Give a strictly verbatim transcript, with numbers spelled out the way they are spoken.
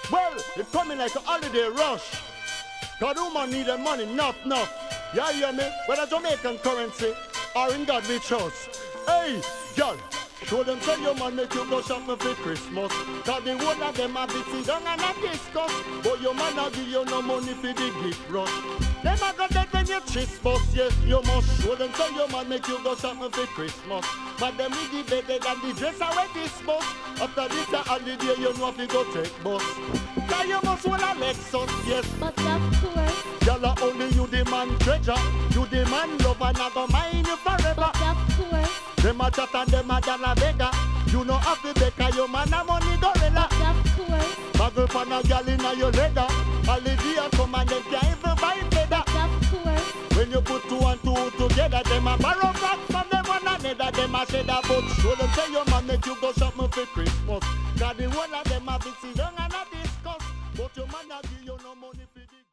Well, it's coming like a holiday rush. God, woman need the money, enough, enough. Yeah, you hear me? Whether Jamaican currency or in God we trust. Hey, girl, show them say your man make you go shopping for Christmas. Cause the whole of them a be sit down and a discuss. But your man a give you no money for the gift rush. Them a go dead when you chase bus, yes, you must show them say your man make you go shopping for Christmas. But them with the bedded and the dress are this bus. After this a holiday you know if you go take bus. Cause you must want a Lexus, yes. But of course, y'all only you the man treasure. You the man love and I go mind you forever. but of course, Them a chat and them a dollar beggar. You know have to beg cause your man a money gorilla. but of course, Bagel pan a gal inna your leather. Holiday come and them can't even buy feather. but of course, When you put two and two together, them a borrow back from them one another. Them a say that but show them say your man make you go shopping for Christmas. Cause the whole of them a be sit down and a discuss. But your man a give you no money for the